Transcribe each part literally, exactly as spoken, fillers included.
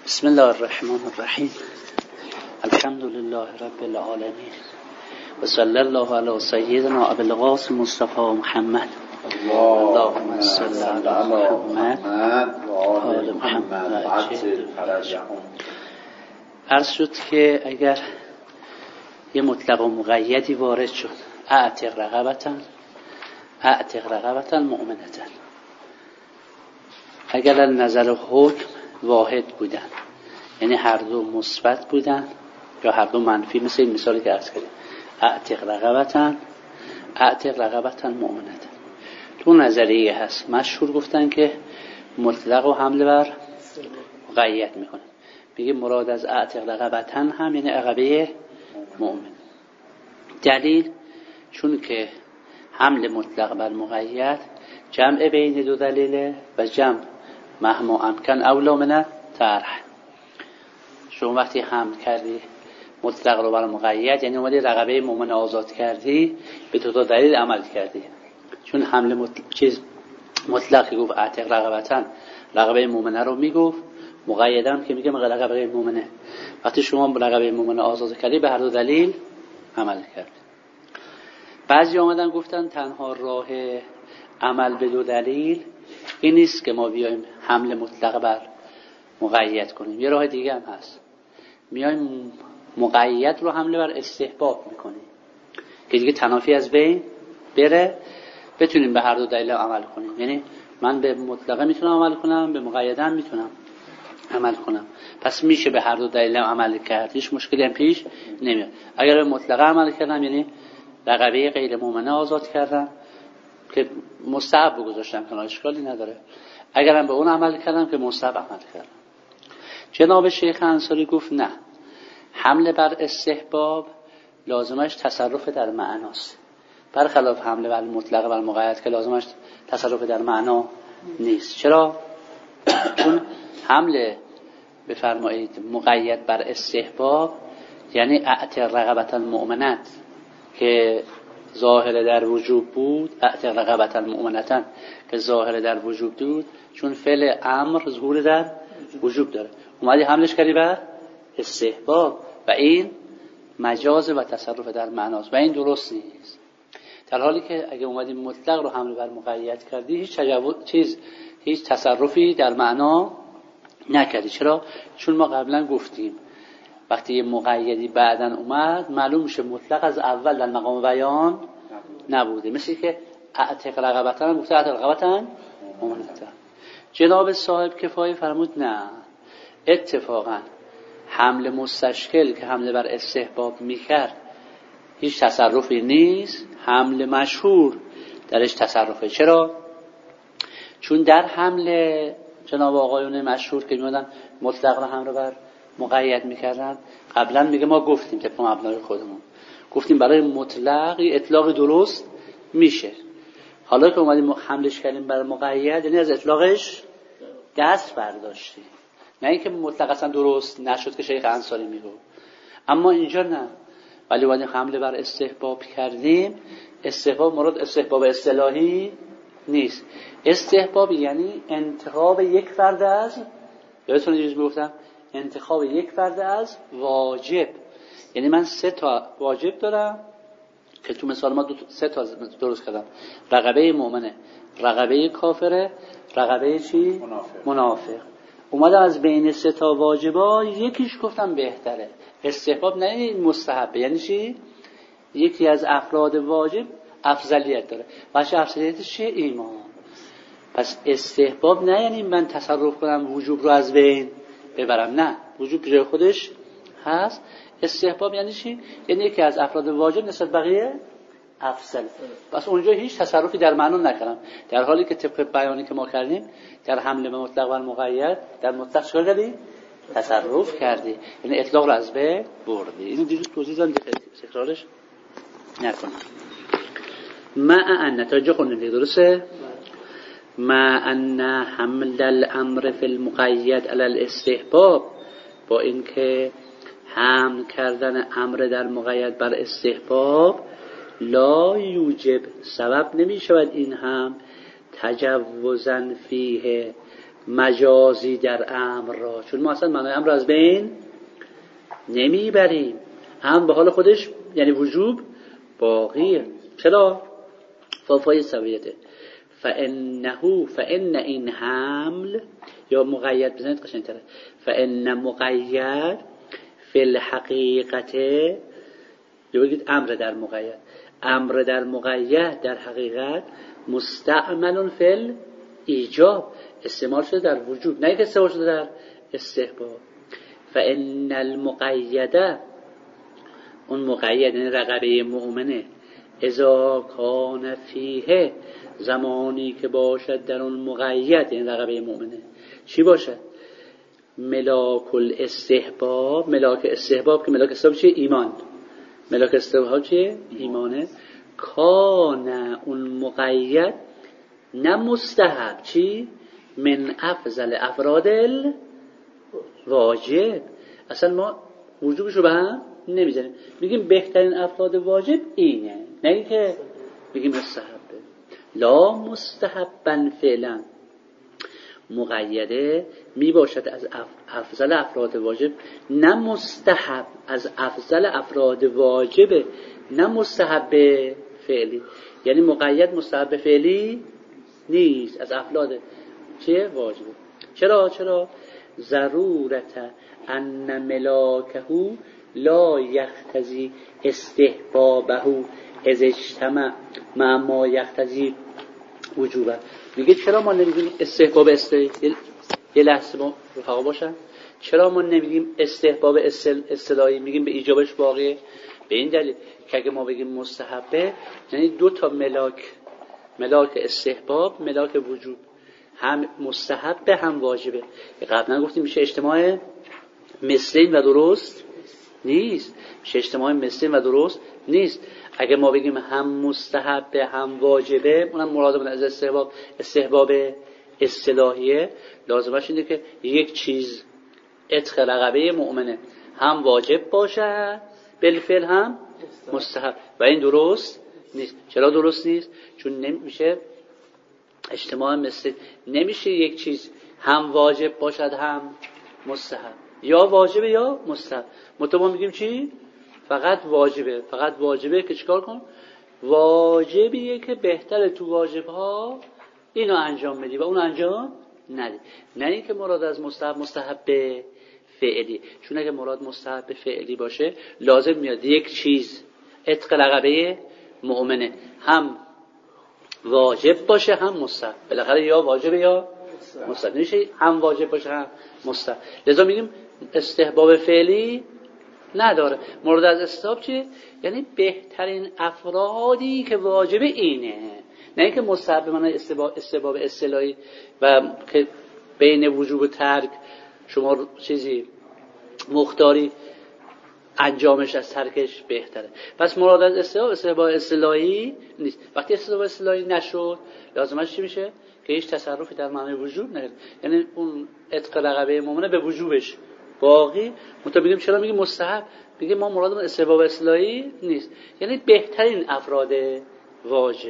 بسم الله الرحمن الرحیم. الحمد لله رب العالمین و صلی الله علی سیدنا ابی القاسم مصطفی محمد. اللهم صل علی محمد و آل محمد. عرض شد که اگر یه مطلق و مقیدی وارد شد، اعتق رقبتا اعتق رقبتا مؤمنتا، اگر نظر حکم واحد بودن، یعنی هر دو مثبت بودن یا هر دو منفی، مثل این مثالی که عرض کردیم، اعتق رقبتا اعتق رقبتا مؤمنتا. تو نظریه هست مشهور گفتن که مطلق و حمله بر مقید میکنه، میگه مراد از اعتق رقبتا هم یعنی رقبه مؤمن. دلیل چون که حمل مطلق بر مقید جمع بین دو دلیله و جمع مهما امکن اولا من طرح. شما وقتی حمل کردی مطلق رو بر مقید، یعنی اومدی رقبه مؤمن آزاد کردی، به دو تا دلیل عمل کردی. چون حمل مطلق چیز مطلقی گفت اعتق رقبتا، رقبه مؤمنه رو میگفت، مقیدم که میگه رقبه مؤمنه. وقتی شما رقبه مؤمنه آزاد کردی به هر دو دلیل عمل کردی. بعضی آمدن گفتن تنها راه عمل به دو دلیل این نیست که ما بیایم حمل مطلق بر مقید کنیم، یه راه دیگه هم هست. میایم مقید رو حمله بر استحباب میکنیم که دیگه تنافی از بین بره، بتونیم به هر دو دلیل عمل کنیم. یعنی من به مطلقه میتونم عمل کنم، به مقیده هم میتونم عمل کنم، پس میشه به هر دو دلیل عمل کرد، هیچ مشکلی هم پیش نمیاد. اگر به مطلقه عمل کردم یعنی رقبه غیر مؤمنه آزاد کردم که مستحب گذاشتم کنار، اشکالی نداره. اگرم به اون عمل کردم که مستحب عمل کردم. جناب شیخ انصاری گفت نه، حمله بر استحباب لازمش تصرف در معناست، برخلاف حمله بر مطلق بر مقید که لازمش تصرف در معنا نیست. چرا؟ چون حمله بفرمایید مقید بر استحباب یعنی اعتق رقبتا مؤمنت که ظاهر در وجوب بود، اعتق رقبتا مؤمنتا که ظاهر در وجوب بود، چون فعل امر ظهور در وجوب داره، اومدی حملش کردی بر استحباب و این مجاز و تصرف در معناست و این درست نیست. در حالی که اگه اومدی مطلق رو حمل بر مقید کردی، هیچ تجاوز چیز هیچ تصرفی در معنا نکردی. چرا؟ چون ما قبلا گفتیم وقتی یه مقیدی بعدن اومد معلوم میشه مطلق از اول در مقام بیان نبوده، مثل که اعتق رقبتا گفته اعتق رقبتا مؤمنتا. جناب صاحب کفایه فرمود نه، اتفاقا حمل مستشکل که حمله بر استحباب میکرد هیچ تصرفی نیست، حمل مشهور درش تصرفه. چرا؟ چون در حمل جناب آقایون مشهور که میادن مطلق رو حمله بر مقید میکردن، قبلا میگه ما گفتیم طبق مبنای خودمون گفتیم برای مطلق اطلاق درست میشه. حالا که اومدیم حملش کردیم بر مقید یعنی از اطلاقش دست برداشتیم، نه اینکه مطلق اصلا درست نشد که شیخ انصاری میگه. اما اینجا نه، ولی اومدیم حمله بر استحباب کردیم. استحباب مراد استحباب اصطلاحی نیست، استحباب یعنی انتخاب یک فرد از، یادتونه چیزی گفتم، انتخاب یک فرد از واجب. یعنی من سه تا واجب دارم که تو مثال ما دو سه تا درست کردم، رقبه مؤمنه، رقبه کافره، رقبه چی؟ منافق. منافق. اومدم از بین سه تا واجبا یکیش گفتم بهتره. استحباب نه این مستحبه، یعنی چی؟ یکی از افراد واجب افضلیت داره. باشه افضلیتش چیه؟ ایمان. پس استحباب نه یعنی من تصرف کنم وجوب رو از بین ببرم، نه، وجوب جای خودش هست. استحباب یعنی چی؟ یعنی یکی از افراد واجب نسبت بقیه افضل. پس اونجا هیچ تصرفی در معنا نکردم، در حالی که طبق بیانی که ما کردیم در حمله به مطلق و مقید در مطلق چیکار کردی؟ تصرف کردی، یعنی اطلاق رو از بین بردی. اینو دیروز توضیح دادم، تکرارش نکنم. مع ان تا جا خوندیم درسته؟ مع ان حمل الامر فی المقید علی الاستحباب، با اینکه حمل کردن امر در مقید بر استحباب لا یوجب، سبب نمی شود این هم تجوزن فیه مجازی در امر را، چون ما اصلا معنای امر از بین نمیبریم، هم به حال خودش یعنی وجوب باقیه. چرا؟ فافای سویته فانه فان این حمل یا مقید بزنید قشنگ‌تره، فان مقید فی الحقیقت، یا بگید امر در مقید، امر در مقید در حقیقت مستعمل فی ایجاب، استعمال شده در وجوب، نه که استعمال شده در استحباب. فان المقیده، اون مقید یعنی رقبه مؤمنه، اذا کان فیه، زمانی که باشد در اون مقید یعنی رقبه مؤمنه، چی باشد؟ ملاک الاستحباب، ملاک استحباب که ملاک استحباب چیه؟ ایمان. ملاک استحباب چیه؟ ایمانه. کان اون مقید نه مستحب، چی؟ من افضل افراد الواجب. اصلا ما وجوبش رو به هم نمیزنیم، میگیم بهترین افراد واجب اینه، نه اینکه بگیم مستحبه. لا مستحبا فعلا، مقیده می باشد از افضل افراد واجب، نه مستحب از افضل افراد واجب، نه مستحب فعلی. یعنی مقید مستحب فعلی نیست، از افراد چیه؟ واجبه. چرا؟ چرا؟ ضرورت ان ملاکه لا یقتضی استحبابه اذ اجتمع مع ما یقتضی وجوبه. میگه چرا ما نمیگیم استحباب استحباب، یه لحظه ما رفقا باشن، چرا ما نمیگیم استحباب اصطلاحی، میگیم به ایجابش واقعه؟ به این دلیل که اگه ما بگیم مستحبه یعنی دو تا ملاک، ملاک استحباب، ملاک وجوب، هم مستحبه هم واجبه. قبلا گفتیم میشه اجتماع مثلین و درست نیست، میشه اجتماع مثلین و درست نیست. اگه ما بگیم هم مستحبه هم واجبه، اونم مرادمون از استحباب استحباب اصطلاحیه، لازمش اینه که یک چیز عتق رقبه مؤمنه هم واجب باشه بالفعل هم مستحب، و این درست نیست. چرا درست نیست؟ چون نمیشه اجتماع مثل، نمیشه یک چیز هم واجب باشد هم مستحب، یا واجبه یا مستحب. ما میگیم چی؟ فقط واجبه، فقط واجبه که چیکار کن؟ واجبیه که بهتره تو واجبها اینو انجام بدی و اون انجام ندی، نه اینکه مراد از مستحب مستحب فعلی. چون اگه مراد مستحب فعلی باشه لازم میاد یک چیز عتق رقبه مؤمنه هم واجب باشه هم مستحب، بالاخره یا واجبه یا مستحب، نمیشه هم واجب باشه هم مستحب. لذا میگیم استحباب فعلی نداره. مورد از استحباب چیه؟ یعنی بهترین افرادی که واجب اینه، نه اینکه مستحب به معنی استحباب استحباب اصطلاحی و که بین وجوب و ترک شما چیزی مختاری انجامش از ترکش بهتره. پس مراد از استحباب استحباب اصطلاحی نیست. وقتی استحباب اصطلاحی نشد لازمش چی میشه؟ که هیچ تصرفی در معنی وجوب نگیره، یعنی اون عتق رقبه مؤمنه به وجوبش باقی. متو میگیم چرا میگیم مستحب؟ میگیم ما مرادمون استحباب اصطلاحی نیست، یعنی بهترین افراد واجب.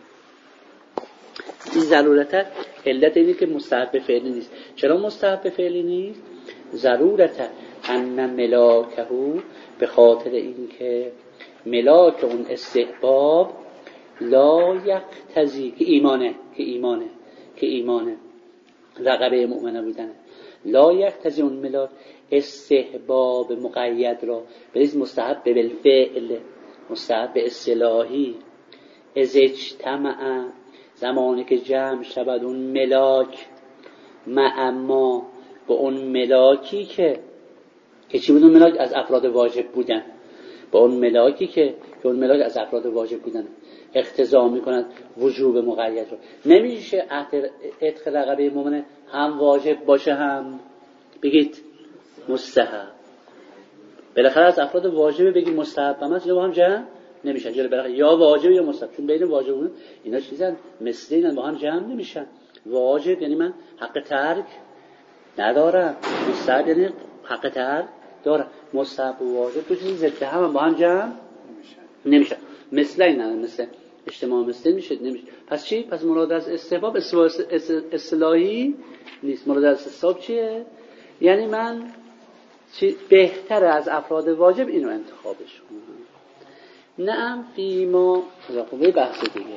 این ضرورت علت اینه که مستحب فعلی نیست. چرا مستحب فعلی نیست؟ ضرورت ان ملاکه، به خاطر اینکه ملاک اون استحباب لا یقتضی، که ایمانه که ایمانه که ایمانه رقبه مؤمنه بودنه، لا یقتضی اون ملاک استحباب مقید را بریز مستحب بالفعل، مستحب اصطلاحی. از اجتمع، زمانی که جمع شود اون ملاک، مع ما، با اون ملاکی که که چی بود؟ اون ملاک از افراد واجب بودن، با اون ملاکی که که اون ملاک از افراد واجب بودن اقتضا میکند وجوب مقید رو. نمیشه عتق رقبه مؤمنه هم واجب باشه هم بگید مستحب. بالاخره از افراد واجب بگید مستحب هم هست، یا هم جمع نمیشن، جلو بالاخره یا واجب یا مستحب، چون بین واجب و اینا چیزن مثلین، با هم جمع نمیشن. واجب یعنی من حق ترک ندارم، مستحب یعنی حق ترک دارم. مستحب و واجب تو چیز ضد هم با هم جمع نمیشن، مثل این هم مثل اجتماع مثل میشه نمیشه. پس چی؟ پس مراد از استحباب اصطلاحی نیست. مراد از استحباب چیه؟ یعنی من چی بهتره از افراد واجب اینو انتخابش کنم. نعم فیما خوبه. بحث دیگه،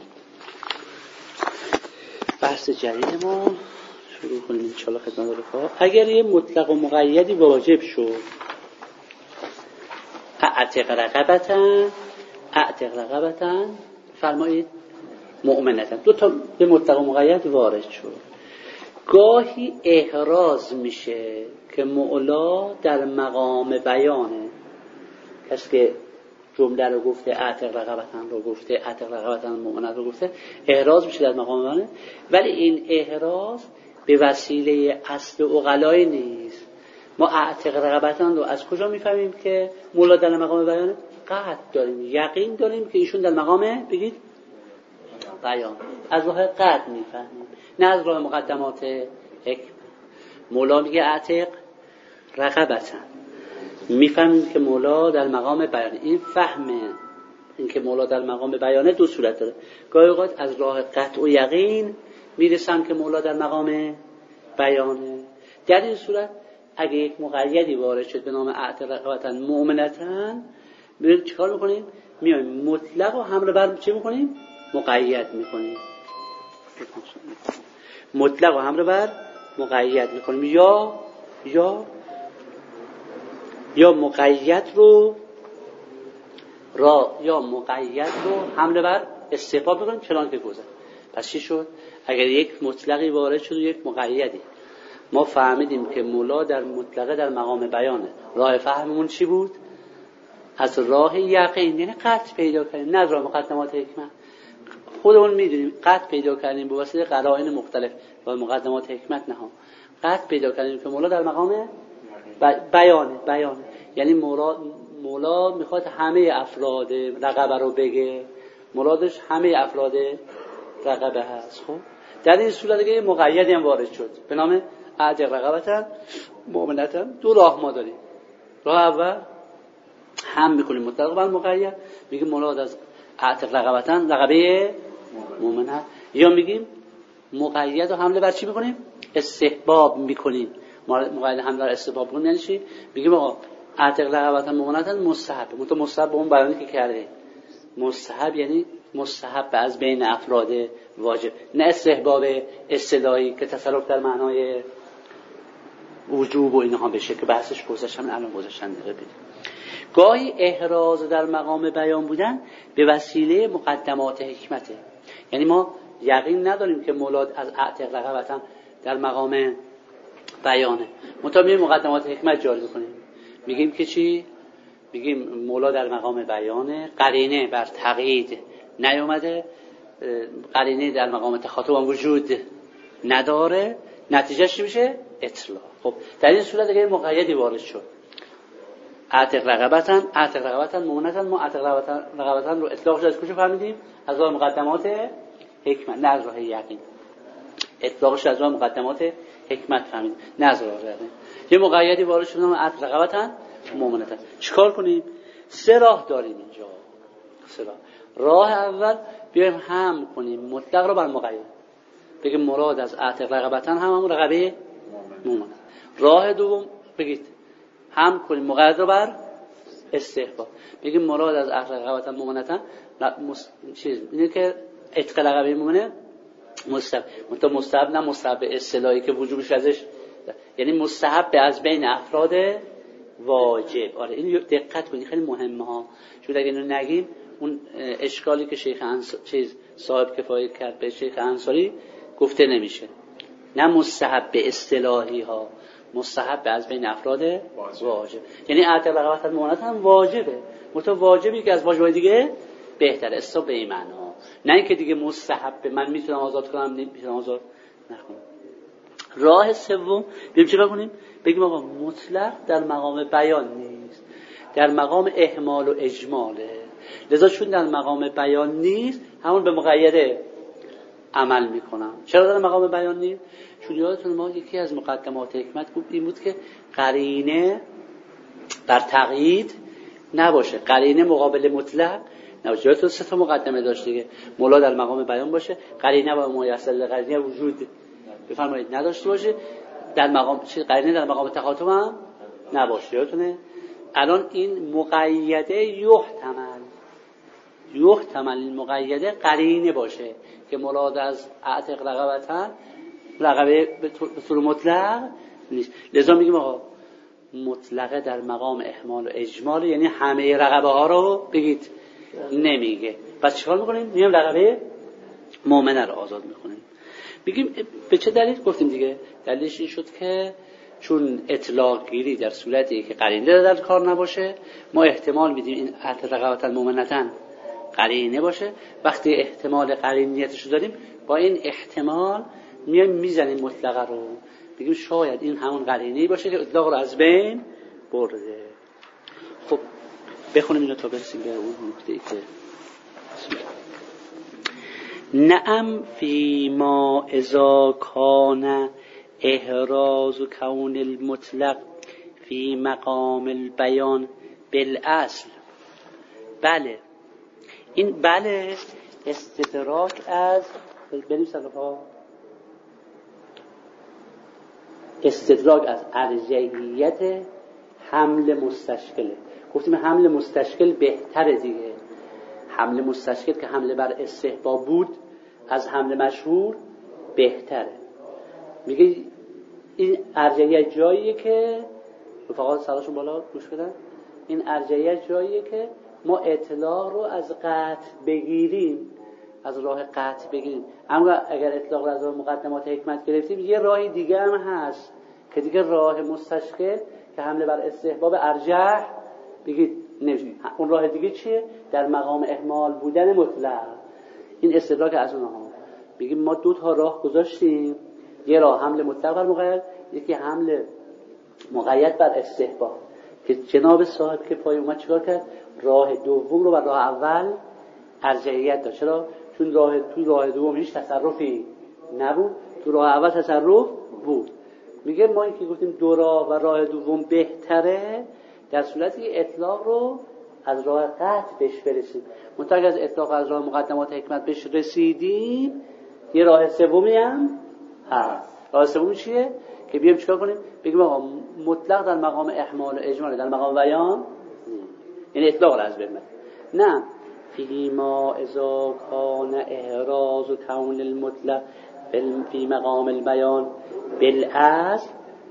بحث جدید ما شروع کنیم انشاءالله خدمت رفقا. اگر یه مطلق و مقیدی واجب شد، اعتق رقبتن اعتق رقبتن فرمایید مؤمنتن، دو تا به مطلق و مقید وارد شد. گاهی احراز میشه که مولا در مقام بیانه، کسی که جمله رو گفته اعتق رقبتن رو گفته اعتق رقبتن مؤمنت رو گفته، احراز میشه در مقام بیانه، ولی این احراز به وسیله اصل عقلای نیست. ما اعتق رقبتن رو از کجا میفهمیم که مولا در مقام بیانه؟ قطع داریم، یقین داریم که ایشون در مقام بگید بیان، از راه قطع میفهمیم، نه از راه مقدمات حکم. مولا میگه اعتق رقبتن، میفهمیم که مولا در مقام بیانه. این فهمه، این که مولا در مقام بیانه دو صورت داره. گاهی اوقات از راه قطع و یقین میرسم که مولا در مقام بیانه. در این صورت اگه یک مقیدی وارد شد به نام اعتق رقبتن مؤمنتن، میریم چیکار میکنیم؟ میایم مطلق و حمله بر چی میکنیم؟ مقید میکنیم. مطلق و حمله بر مقید میکنیم، یا یا یا مقید رو را یا مقید رو حمله بر استحباب میکنیم چنان که گذشت. پس چی شد؟ اگر یک مطلقی وارد شد و یک مقیدی، ما فهمیدیم که مولا در مطلقه در مقام بیانه. راه فهممون چی بود؟ از راه یقین، یعنی قطع پیدا کردیم، نه از راه مقدمات حکمت. خودمون میدونیم قطع پیدا کردیم به واسطه قرائن مختلف و مقدمات حکمت نه ها. قطع پیدا کردیم که مولا در مقام بیانه. بیانه یعنی مولا مولا میخواد همه افراد رقبه رو بگه، مرادش همه افراد رقبه هست. خب در این صورت دیگه مقیدی هم وارد شد به نام اعتق رقبتن مؤمنتن. دو راه ما داریم. راه اول هم میکنیم مطلق بر مقید، میگیم مراد از اعتق رقبتن رقبه مؤمنه، یا میگیم مقید و حمله بر چی میکنیم؟ استحباب میکنیم. مقید حمله بر استحباب میکنیم یعنی چی؟ میگیم آقا اعتق رقبتن مؤمنتن مستحب، متو مستحب به اون بیانی که کرده مستحب، یعنی مستحب از بین افراد واجب، نه استحباب اصطلاحی که تصرف در معنای وجوب و اینها بشه که بحثش گذاشتم الان گذاشتن دیگه بدیم. گاهی احراز در مقام بیان بودن به وسیله مقدمات حکمته، یعنی ما یقین نداریم که مولاد از اعتق رقبتن در مقام بیانه، مطابق مقدمات حکمت جاری کنیم. میگیم که چی؟ میگیم مولا در مقام بیانه، قرینه بر تقیید نیومده، قرینه در مقام تخاطب هم وجود نداره، نتیجهش چی میشه؟ اطلاق. خب در این صورت اگه مقیدی وارد شد، اعتق رقبتن اعتق رقبتن مؤمنتن، ما اعتق رقبتن رو اطلاقش از کجا فهمیدیم؟ از راه مقدمات حکمت، نه از راه یقین. اطلاقش از راه مقدمات حکمت فهمیدیم، نه از راه یقین. یه مقیدی وارد شد ما اعتق رقبتن مؤمنتن. چیکار کنیم؟ سه راه داریم اینجا. سه راه. راه اول بیایم هم کنیم مطلق رو بر مقید، بگیم مراد از اعتق رقبتن هم همون رقبه مؤمن. راه دوم بگید هم کنیم مقید رو بر استحباب، بگیم مراد از اعتق رقبتن مؤمنتن مس... چیز اینه که اعتق رقبه مؤمنه مستحب، منتها مستحب نه مستحب اصطلاحی که وجوبش ازش، یعنی مستحب از بین افراد واجب. آره این دقت کنید خیلی مهمه ها، چون اگه اینو نگیم اون اشکالی که شیخ انصاری چیز صاحب کفایه کرد به شیخ انصاری گفته نمیشه. نه مستحب به اصطلاحی ها، مستحب از بین افراد واجب, واجب. یعنی اعتق رقبتن مؤمنت هم واجبه، متو واجبی که از واجبای دیگه بهتره، استو به این معنا، نه اینکه دیگه مستحب من میتونم آزاد کنم نمیتونم آزاد نکنم. راه سوم ببین چیکار کنیم؟ بگیم آقا مطلق در مقام بیان نیست، در مقام احمال و اجماله، لذا چون در مقام بیان نیست همون به مقیده عمل میکنم. چرا در مقام بیان نیست؟ چون یادتون ما یکی از مقدمات حکمت بود این بود که قرینه بر تقیید نباشه، قرینه مقابل مطلق نباشه. تو سه تا مقدمه داشت دیگه. مولا در مقام بیان باشه، قرینه و میسر قرینه وجود بفرمایید نداشته باشه، در مقام چی قرینه در مقام تخاطب هم نباشه. یادتونه الان این مقیده یحتمل یحتمل این مقیده قرینه باشه که مراد از اعتق رقبتن رقبه به طور مطلق نیست. لذا میگیم آقا مطلقه در مقام احمال و اجمال، یعنی همه رقبه ها رو بگید نمیگه. پس چیکار میکنیم؟ میگیم رقبه مؤمنه رو آزاد میکنیم. میگیم به چه دلیل؟ گفتیم دیگه دلیلش این شد که چون اطلاق گیری در صورتی که قرینه در کار نباشه، ما احتمال میدیم این اعتق رقبتن مؤمنتن قرینه باشه. وقتی احتمال قرینیتش رو داریم، با این احتمال میایم میزنیم مطلقه رو، بگیم شاید این همون قرینه‌ای باشه که اطلاق رو از بین برده. خب بخونیم اینو تا برسیم به اون نکته‌ای که نعم فی ما اذا کان احراز و کون المطلق فی مقام البیان بالاصل. بله، این بله استدراک از بریم صفحه استدراک از ارجحیت حمل مستشکله. گفتیم حمل مستشکل بهتره دیگه. حمل مستشکل که حمله بر استحباب بود از حمل مشهور بهتره. میگه این ارجحیت جاییه که رفقا سراشون بالا گوش بدن، این ارجحیت جاییه که ما اطلاق رو از قطع بگیریم، از راه قطع بگیریم. اما اگر اطلاق رو از راه مقدمات حکمت گرفتیم، یه راه دیگه هم هست که دیگه راه مستشکل که حمله بر استحباب ارجح بگید نمیشه. اون راه دیگه چیه؟ در مقام احمال بودن مطلق. این استدراک از اونها. بگیم ما دو تا راه گذاشتیم، یه راه حمل مطلق بر مقید، یکی حمل مقید بر استحباب، که جناب صاحب که پای اومد چیکار کرد؟ راه دوم رو بر راه اول ارجحیت داشت. چرا؟ چون راه تو راه دوم هیچ تصرفی نبود، تو راه اول تصرف بود. میگه ما اینکه گفتیم دو راه و راه دوم بهتره در صورتی که اطلاق رو از راه قطع بهش برسیم. منتها از اطلاق از راه مقدمات حکمت بهش رسیدیم، یه راه سومی هم هست. راه سومی چیه؟ که بیام چیکار کنیم؟ بگیم آقا مطلق در مقام احمال و اجمال در مقام بیان، یعنی اطلاق رو از بین. نه فی ما اذا کان احراز و کون المطلق فی مقام البیان بالاصل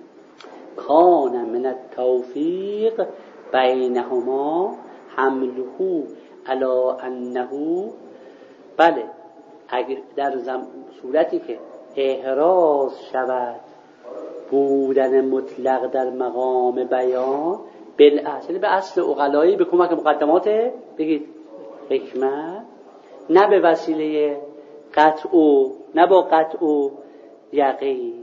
کان من التوفیق بینهما حمله علی انه. بله، اگر در صورتی که احراز شود بودن مطلق در مقام بیان بالاصل، به اصل عقلایی، به کمک مقدمات بگید حکمت، نه به وسیله قطع و نه با قطع و یقین.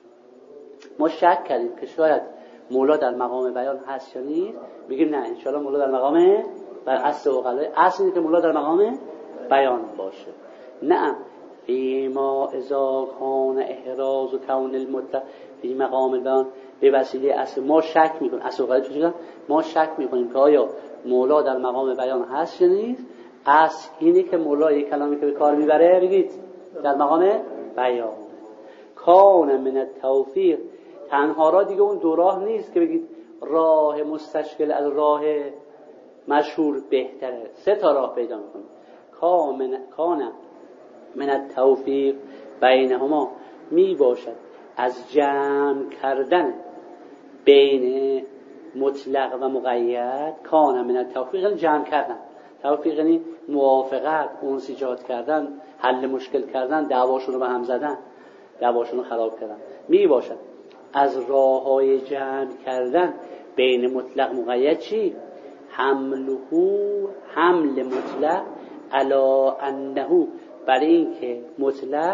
ما شک کردیم که شاید مولا در مقام بیان هست یا نیست، بگیم نه انشاءالله مولا در مقام بر اصل عقلایی، اصل اینه که مولا در مقام بیان باشه. نه فی ما اذا کان احراز و کون المطلق فی مقام البیان به وسیله اصل. ما شک میکنیم، اصل عقلایی چی شدن؟ ما شک میکنیم که آیا مولا در مقام بیان هست یا نیست. اصل اینه که مولا یک کلامی که به کار میبره بگید در مقام بیان. کان من التوفیق، تنها را دیگه اون دو راه نیست که بگید راه مستشکل از راه مشهور بهتره. سه تا راه پیدا میکنیم. کان من التوفیق بینهما، می باشد از جمع کردن بین مطلق و مقید. کان من التوفیق جمع کردن، توفیق یعنی موافقت، انسجام کردن، حل مشکل کردن، دعواشون رو به هم زدن، دعواشون رو خراب کردن. می باشد از راه‌های جمع کردن بین مطلق مقید چی؟ حمله، حمل مطلق علی انه، برای اینکه مطلق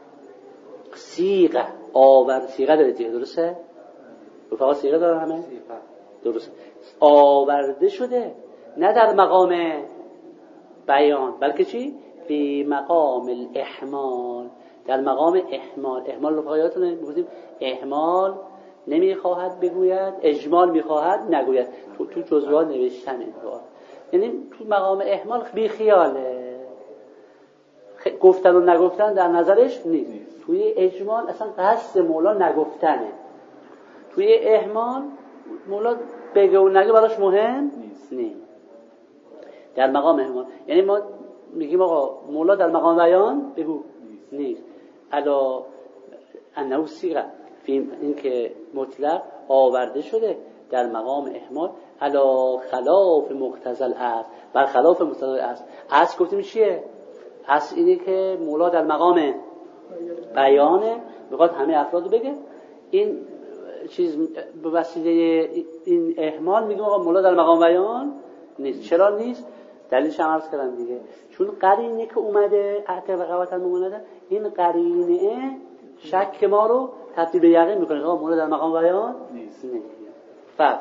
صیغه آورد، صیغه داره دیگه، درسته؟ رفقا صیغه داره همه؟ درسته. آورده شده نه در مقام بیان، بلکه چی؟ فی مقام الاحمال، در مقام احمال. احمال رفقا یادتونه میگفتیم احمال نمیخواهد بگوید، اجمال میخواهد نگوید. تو, تو جزوات نوشتن این رو یعنی تو مقام اهمال بی خیاله، گفتن و نگفتن در نظرش نیست. توی اجمال اصلا قصد مولا نگفتنه، توی اهمال مولا بگه و نگه براش مهم نیست. نیست در مقام اهمال. یعنی ما میگیم آقا مولا در مقام بیان بگو نیست. الا انه صیغه فی این که مطلق آورده شده در مقام اهمال الا خلاف مقتضی الاصل، بر خلاف مقتضی الاصل. اصل گفتیم چیه؟ اصل اینه که مولا در مقام بیانه، میخواد همه افراد رو بگه. این چیز به وسیله این اهمال میگیم آقا مولا در مقام بیان نیست. چرا نیست؟ دلیلش هم عرض کردم دیگه، چون قرینه که اومده اعتقاد رقابت هم اومده، این قرینه شک ما رو تبدیل به یقین میکنه آقا مولا در مقام بیان نیست. فهم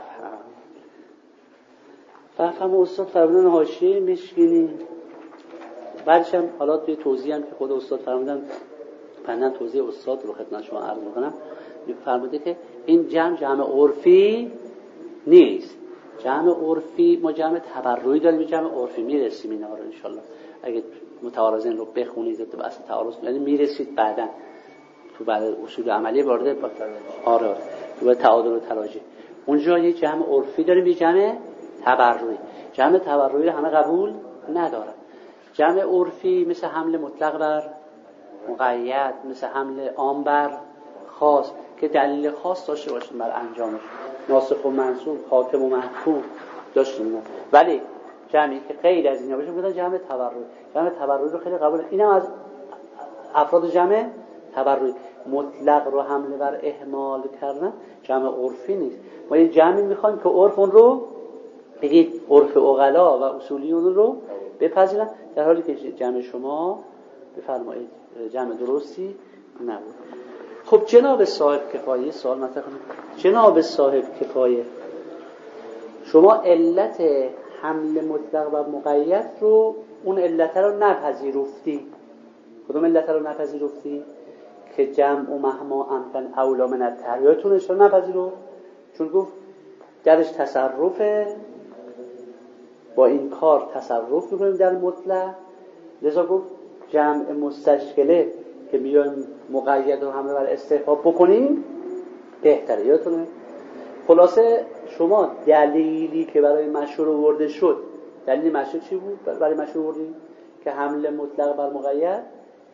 فهم استاد فرمودن حاشیه مشکینی، بعدش هم حالا توی توضیح هم که خود استاد فرمودن بنده توضیح استاد رو خدمت شما عرض میکنم. فرموده که این جمع جمع عرفی نیست، جمع عرفی ما جمع تبرعی داریم، جمع عرفی میرسیم اینا رو انشالله اگه متعارضین رو بخونید تو اصل تعارض یعنی میرسید بعداً تو بعد اصول عملی وارد آره آره تو تعادل و تراجع. اونجا یه جمع عرفی داریم، یه جمع تبرعی. جمع تبرعی رو همه قبول ندارن. جمع عرفی مثل حمل مطلق بر مقید، مثل حمل عام بر خاص که دلیل خاص داشته باشیم بر انجامش، ناسخ و منسوخ، حاکم و محکوم داشتیم. ولی جمعی که غیر از اینا باشه میگن جمع تبرعی. جمع تبرعی رو خیلی قبول، اینم از افراد جمع تبرعی. مطلق رو حمله بر اهمال کردن جمع عرفی نیست. ما یه جمعی میخوایم که عرف اون رو بگید، عرف عقلا و اصولیون رو بپذیرن، در حالی که جمع شما بفرمایید جمع درستی نبود. خب جناب صاحب کفایه سوال مطرح کنید. جناب صاحب کفایه شما علت حمل مطلق و مقید رو اون علت رو نپذیرفتی. کدوم علت رو نپذیرفتی؟ که جمع و مهما امکن اولا من التحریاتونش رو نپذیرفت، چون گفت درش تصرفه، با این کار تصرف میکنیم در مطلق، لذا گفت جمع مستشکله که بیایم مقید رو همه بر استحباب بکنیم بهتره. یادتونه خلاصه شما دلیلی که برای مشهور آورده شد، دلیل مشهور چی بود برای مشهور آوردیم؟ که حمل مطلق بر مقید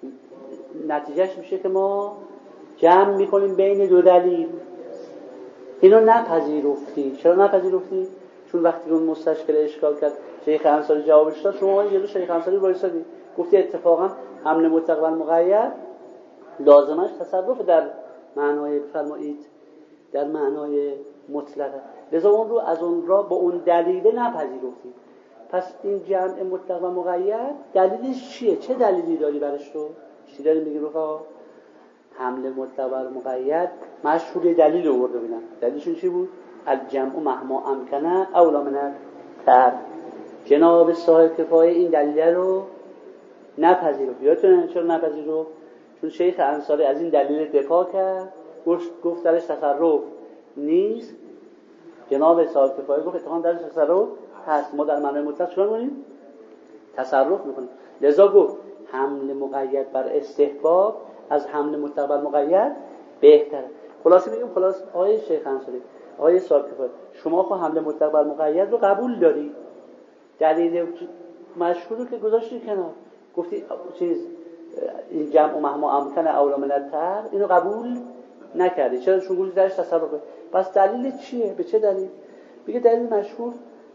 نتیجهش میشه که ما جمع میکنیم بین دو دلیل. اینو نپذیرفتی. چرا نپذیرفتی؟ چون وقتی اون مستشکل اشکال کرد شیخ انصاری جوابش داد، شما یه جلو شیخ انصاری وایسادی گفتی اتفاقا حمل مطلق بر مقید لازمش تصرف در معنای بفرمایید در معنای مطلقه، لذا اون رو از اون را با اون دلیل نپذیرفتی. پس این جمع مطلق و مقید دلیلش چیه؟ چه دلیلی داری برش رو؟ چی داری میگی رفقا؟ حمل مطلق بر مقید مشهور دلیل آورده بودن. دلیلشون چی بود؟ الجمع مهما امکنه اولا من تر. جناب صاحب کفایه این دلیل رو نپذیرفت. یادتونه چرا نپذیرفت؟ چون شیخ انصاری از این دلیل دفاع کرد، گفت درش تصرف نیست. جناب صاحب کفایه گفت اتفاقا درش تصرف هست، ما در معنای مطلق چون کنیم تصرف میکنیم. لذا گفت حمل مقید بر استحباب از حمل مطلق بر مقید بهتره. خلاصه میگیم خلاص آیه شیخ انصاری آیه صاحب کفایه شما خب حمل مطلق بر مقید رو قبول داری، دلیل مشهور رو که گذاشتی کنار، گفتی چیز این جمع و مهما امکن اولا من التر اینو قبول نکردی. چرا؟ چون گفتی درش تصرف. پس دلیل چیه؟ به چه دلیل؟ میگه دلیل مشهور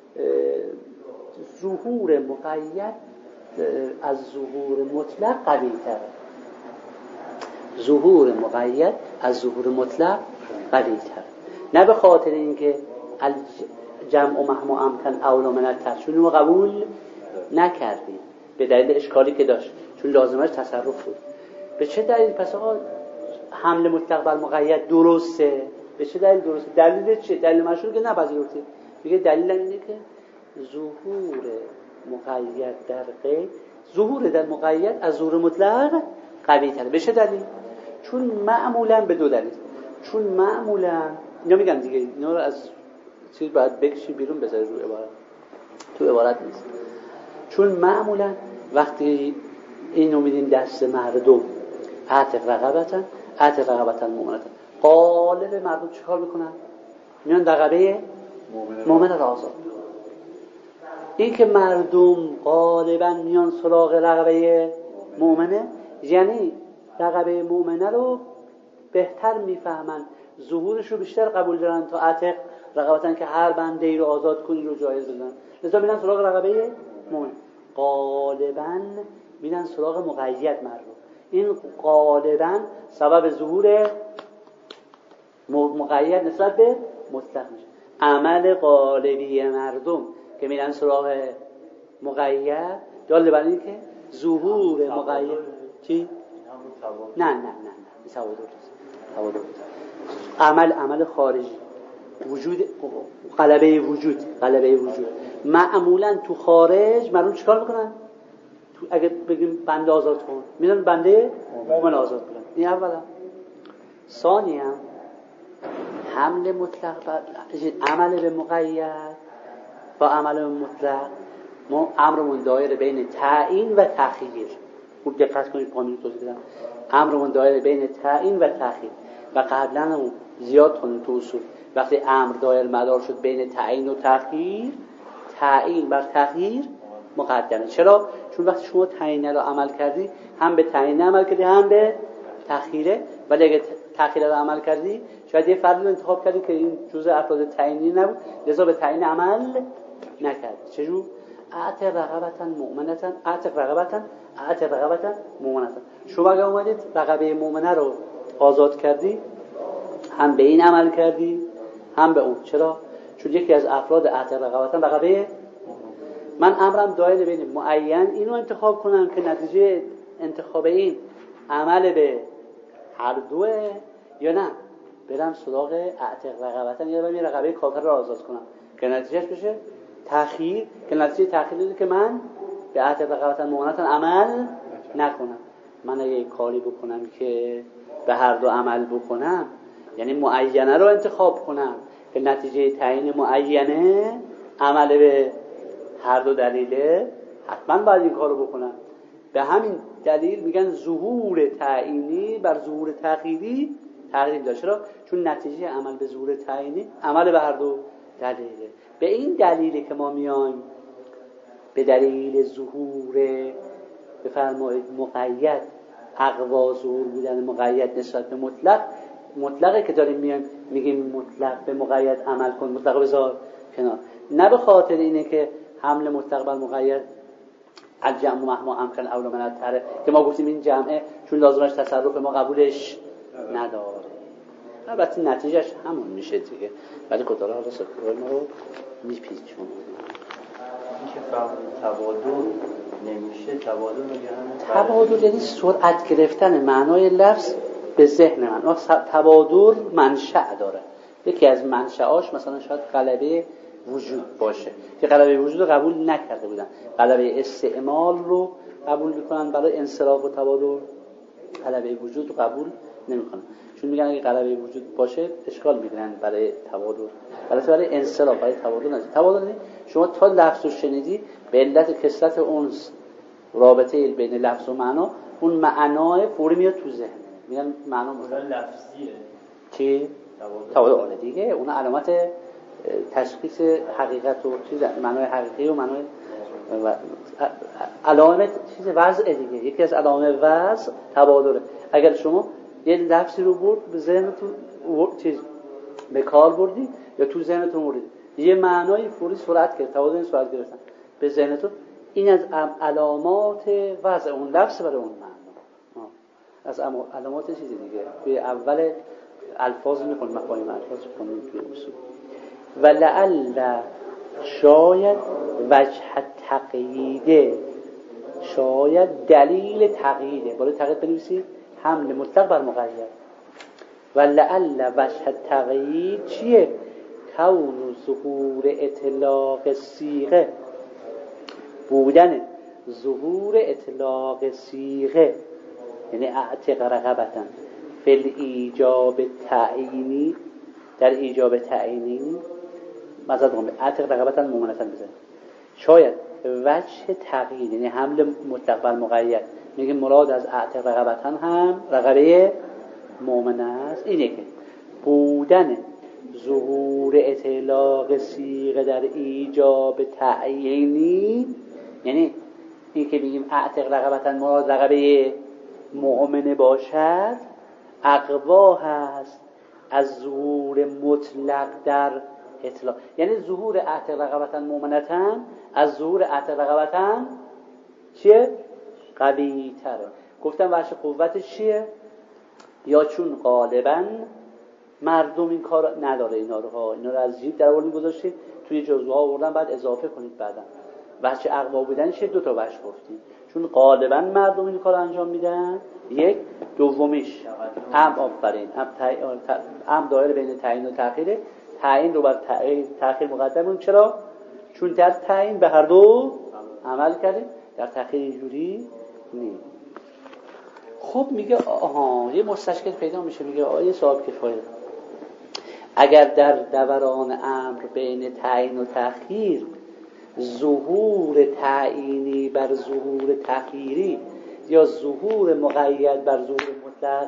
ظهور مقید از ظهور مطلق قوی تره. ظهور مقید از ظهور مطلق قوی تره، نه به خاطر اینکه جمع و مهما امکن اولا من التر چون ما قبول نکردیم به دلیل اشکالی که داشت، چون لازمش تصرف بود. به چه دلیل پس آقا حمل مطلق بر مقید درسته؟ به چه دلیل درسته؟ دلیل چه؟ دلیل مشهور که نپذیرفتی. میگه دلیل اینه که ظهور مقید در غیر، ظهور در مقید از ظهور مطلق قوی تره. به چه دلیل؟ چون معمولا به دو دلیل. چون معمولا اینا میگم دیگه اینا رو از چیز باید بکشی بیرون بذاری روی عبارت. تو عبارت نیست. چون معمولا وقتی اینو میدیم دست مردم اعتق رقبتن اعتق رقبتن مؤمنتن، غالب مردم چیکار میکنن؟ میان رقبه مؤمن را آزاد. این که مردم غالبا میان سراغ رقبه مؤمنه، یعنی رقبه مؤمنه رو بهتر میفهمن، ظهورش رو بیشتر قبول دارن تا اعتق رقبتن که هر بنده ای رو آزاد کنی رو جایز بدن، لذا میرن سراغ رقبه مؤمن. غالبا میرن سراغ مقید مردم. این غالبا سبب ظهور مقید نسبت به مطلق میشه. عمل غالبی مردم که میرن سراغ مقید دال بر این که ظهور مقید چی؟ نه نه نه نه تعادل تعادل عمل عمل خارجی وجود غلبه وجود غلبه وجود معمولا تو خارج مردم چیکار میکنن؟ تو اگه بگیم بنده آزاد کن میرن بنده مؤمن آزاد کنن. این اولا. ثانیا حمل مطلق بر عمل به مقید با عمل به مطلق ما امرمون دایره بین تعیین و تأخیر. خوب دقت کنید قانون توضیح بدم. امرمون دایره بین تعیین و تأخیر و قبلا هم زیاد کنیم تو اصول وقتی امر دایر مدار شد بین تعیین و تأخیر، تعیین بر تأخیر مقدمه. چرا؟ چون وقتی شما تعیین رو عمل کردی هم به تعیین عمل کردی هم به تأخیره، ولی اگه تأخیر رو عمل کردی شاید یه فردی رو انتخاب کردی که این جزء افراد تعیینی نبود لذا به تعیین عمل نکرد. چجور؟ اعتق رقبتن مؤمنتن اعتق رقبتن اعتق رقبتن مؤمنتن. شما اگه اومدید رقبه مؤمنه رو آزاد کردی هم به این عمل کردی هم به اون. چرا؟ چون یکی از افراد اعتق رقبتن رقبه من امرم دایره بین معین اینو انتخاب کنم که نتیجه انتخاب این عمل به هر دوه یا نه برم سراغ اعتق رقبتن یا برم یه رقبه کافر رو آزاد کنم که نتیجهش بشه تأخیر، که نتیجه تأخیر اینه که من به اعتق رقبتن مؤمنتن عمل نکنم. من اگه کاری بکنم که به هر دو عمل بکنم یعنی معینه رو انتخاب کنم که نتیجه تعیین معینه عمل به هر دو دلیله حتما باید این کارو بکنم. به همین دلیل میگن ظهور تعیینی بر ظهور تأخیری تغییر داره. چرا؟ چون نتیجه عمل به ظهور تعیینی عمل به هر دو دلیله. به این دلیلی که ما میایم به دلیل ظهور بفرمایید مقید اقوا ظهور بودن مقید نسبت به مطلق مطلقه که داریم میایم میگیم مطلق به مقید عمل کن مطلق بذار کنار، نه به خاطر اینه که حمل مطلق بر مقید الجمع مهما امکن اولو من التره که ما گفتیم این جمعه چون لازمش تصرف ما قبولش نداره. البته نتیجهش همون میشه دیگه، ولی خدا حالا سکوت ما رو میپیچونه. این که فهم تبادل نمیشه، تبادل میگه همون تبادل یعنی سرعت گرفتن معنای لفظ به ذهن من. تبادل منشأ داره. یکی از منشأاش مثلا شاید غلبه وجود باشه که غلبه وجود رو قبول نکرده بودن، غلبه استعمال رو قبول میکنن، برای انصراف و تبادل غلبه وجود رو قبول نمیکنن چون میگن اگه غلبه وجود باشه اشکال میگیرن برای تبادل، برای برای انصراف برای تبادل نه. تبادل نه شما تا لفظ رو شنیدی به علت کثرت انس رابطه بین لفظ و معنا اون معنای فوری میاد تو ذهن، میگن معنا مثلا لفظیه چی تبادل آله دیگه، اون علامت تشخیص حقیقت و چیز معنای حقیقی و معنای و علامت چیز وضع دیگه. یکی از علامت وضع تبادله. اگر شما یه لفظی رو برد به ذهنتون چیز به کار بردی یا تو ذهنتون بردی یه معنای فوری سرعت کرد، تبادل این سرعت گرفتن به ذهنتون، این از علامات وضع اون لفظ برای اون معنا، از علامات چیز دیگه. به اول الفاظ میخونیم مفاهیم الفاظ میخونیم توی اصول. و لعل شاید وجه تقییده، شاید دلیل تقییده، بالا تقیید بنویسید حمل مطلق بر مقید. و لعل وجه تقیید چیه؟ کون ظهور اطلاق صیغه، بودن ظهور اطلاق صیغه یعنی اعتق رقبتن فی ایجاب تعیینی، در ایجاب تعیینی مثلا اعتق رقبتن مؤمنتن بزنید شاید وجه تغییر، یعنی حمل مطلق بر مقید، میگه مراد از اعتق رقبتن هم رقبه مؤمنه است. اینه که بودن ظهور اطلاق صیغه در ایجاب تعیینی، یعنی این که میگیم اعتق رقبتن مراد رقبه مؤمنه باشد، اقوا هست از ظهور مطلق در اطلاق. یعنی ظهور اعتق رقبتن مؤمنتن از ظهور اعتق رقبتن چیه؟ قوی تره. گفتم وجه قوتش چیه؟ یا چون غالبا مردم این کار نداره، اینا رو ها اینا رو از جیب در آوردین گذاشتید توی جزوه ها آوردن، بعد اضافه کنید بعدا. وجه اقوا بودنش دو تا وجه گفتیم، چون غالبا مردم این کار انجام میدن، یک. دومیش ام آفرین ام دایره بین تعیین و تأخیره. تعیین رو بر تأخیر مقدم کنیم. چرا؟ چون در تعیین به هر دو عمل کردیم، در تأخیر اینجوری نیست. خب میگه آها یه مستشکل پیدا میشه، میگه آیه صاحب کفایه اگر در دوران امر بین تعیین و تأخیر ظهور تعیینی بر ظهور تأخیری یا ظهور مقید بر ظهور مطلق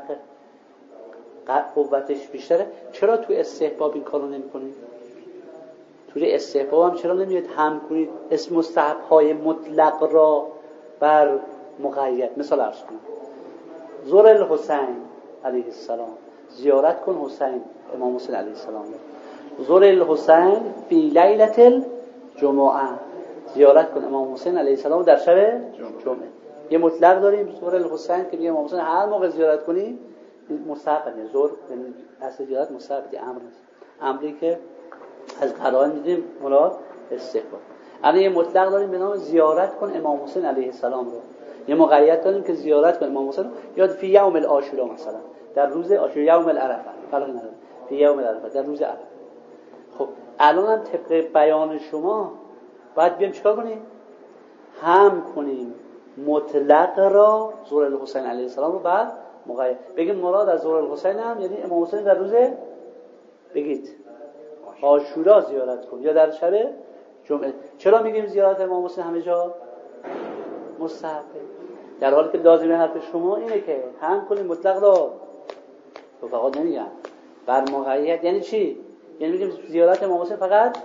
قوتش بیشتره، چرا تو استحباب این کارو نمی کنید؟ توی استحباب هم چرا نمیاد هم کنید اسم مستحب های مطلق را بر مقید؟ مثال عرض کنم، زور الحسین علیه السلام، زیارت کن حسین، امام حسین علیه السلام. زور الحسین فی لیلة الجمعه، زیارت کن امام حسین علیه السلام در شب جمعه. یه مطلق داریم زور الحسین که میگه امام حسین هر موقع زیارت کنی مستحبه. زور یعنی اصل زیارت مستحبه، امر نیست، امری که از قرائن میدیم مراد استحباب. الان یه مطلق داریم به نام زیارت کن امام حسین علیه السلام رو، یه مقید داریم که زیارت کن امام حسین یا فی یوم العاشورا، مثلا در روز عاشورا، یوم العرفه، فرق نداره، فی یوم العرفه در روز عرفه. خب الان هم طبق بیان شما باید بیام چیکار کنیم؟ هم کنیم مطلق را زور الحسین علیه السلام رو بعد مقید بگیم مراد از زور الحسین هم یعنی امام حسین در روز بگید عاشورا زیارت کن یا در شب جمعه. چرا میگیم زیارت امام حسین همه جا مستحبه؟ در حالی که لازمه حرف شما اینه که هم کنیم مطلق را، تو فقط نمیگم بر مقید. یعنی چی؟ یعنی میگیم زیارت امام حسین فقط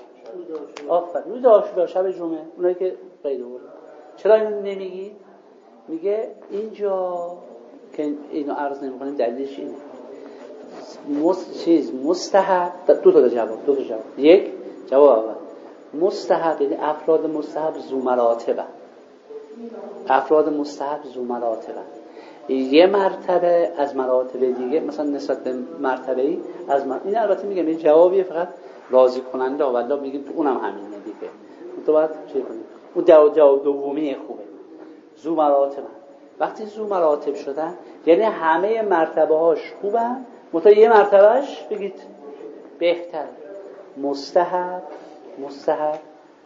آفر روز عاشورا شب جمعه، اونایی که قید آورد. چرا اینو نمیگی؟ میگه اینجا که اینو عرض نمی‌کنیم دلیلش اینه، مست چیز مستحب دو تا جواب دو تا جواب یک جواب اول مستحب یعنی افراد مستحب ذو مراتبه، افراد مستحب ذو مراتبه، یه مرتبه از مراتب دیگه مثلا نسبت به مرتبه‌ای از مرتبه. این البته میگم این جوابیه فقط راضی کننده، والله میگیم تو اونم همینه دیگه، تو باید چی کنیم؟ اون جواب دومی خوبه. ذو مراتب وقتی ذو مراتب شدن یعنی همه مرتبه هاش خوبن، منتها یه مرتبهش بگید بهتر. مستحب مستحب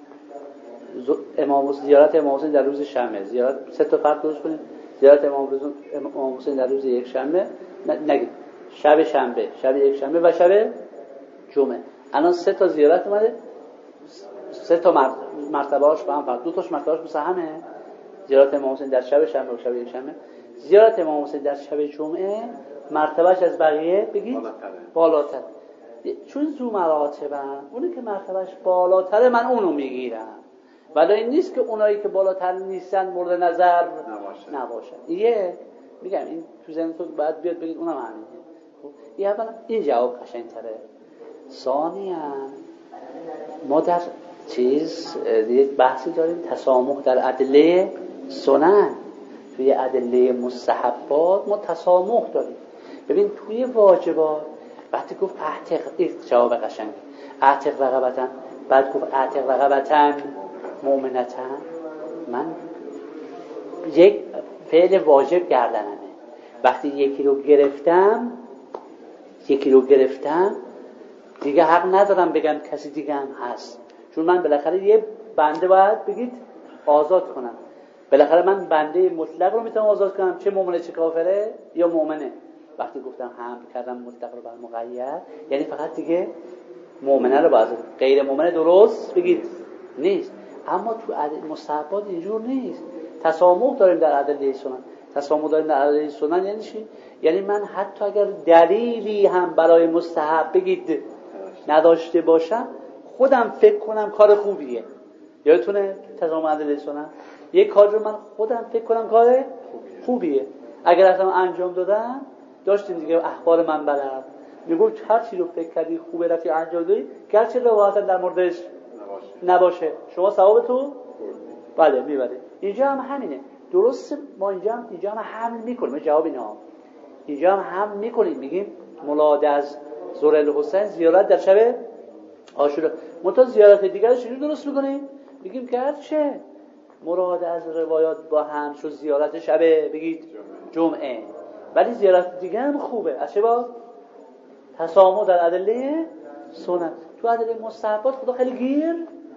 امام زیارت امام حسین در روز شنبه، زیارت سه تا فرق درست کنید، زیارت امام امام حسین در روز یک شنبه، نگید شب شنبه، شب یک شنبه و شب جمعه. الان سه تا زیارت اومده، سه تا مرتبه هاش با هم فرق، دو تاش مرتبه هاش مثل همه. زیارت امام حسین در شب شنبه و شب یک شنبه، زیارت امام حسین در شب جمعه مرتبهش از بقیه بگید بالاتره, بالاتر. چون ذو مراتبن، اونی که مرتبهش بالاتره من اونو میگیرم، ولی این نیست که اونایی که بالاتر نیستن مورد نظر نباشن, نباشن. یه میگم این تو ذهنتون باید بیاد بگید اونم همینه. خب این اولا این جواب قشنگ‌تره. ثانیاً ما در چیز یک بحثی داریم تسامح در ادله سنن، توی ادله مستحبات ما تسامح داریم. ببین توی واجبات وقتی گفت اعتق، این جواب قشنگه، اعتق رقبتن، بعد گفت اعتق رقبتن مؤمنتن، من یک فعل واجب گردنمه، وقتی یکی رو گرفتم یکی رو گرفتم دیگه حق ندارم بگم کسی دیگه هم هست، چون من بالاخره یه بنده باید بگید آزاد کنم. بالاخره من بنده مطلق رو میتونم آزاد کنم، چه مؤمنه چه کافره یا مؤمنه. وقتی گفتم هم کردم مطلق رو بر مقید یعنی فقط دیگه مؤمنه رو باید، غیر مؤمنه درست بگید نیست. اما تو مستحبات اینجور نیست. تسامح داریم در ادله سنن. تسامح داریم در ادله سنن یعنی چی؟ یعنی من حتی اگر دلیلی هم برای مستحب بگید نداشته باشم، خودم فکر کنم کار خوبیه. یادتونه تسامح ادله سنن؟ یک کار رو من خودم فکر کنم کار خوبیه. اگر اصلا انجام دادم، داشتیم دیگه اخبار من بلد میگم هر چی رو فکر کردی خوبه رفتی انجام دادی، گرچه روایت در موردش نباشه، شما ثواب تو بله میبره. اینجا هم همینه. درسته ما اینجا هم اینجا هم حمل میکنیم. جواب اینا اینجا هم حمل میکنیم، میگیم مولاد از ذوالحسین زیارت در شب عاشورا. منتها زیارت دیگر چجوری درست میکنیم؟ میگیم که هرچه مراد از روایات با هم شد زیارت شب بگید جمعه، ولی زیارت دیگه هم خوبه. از چه با تسامح در ادله سنت. تو ادله مستحبات خدا خیلی گیر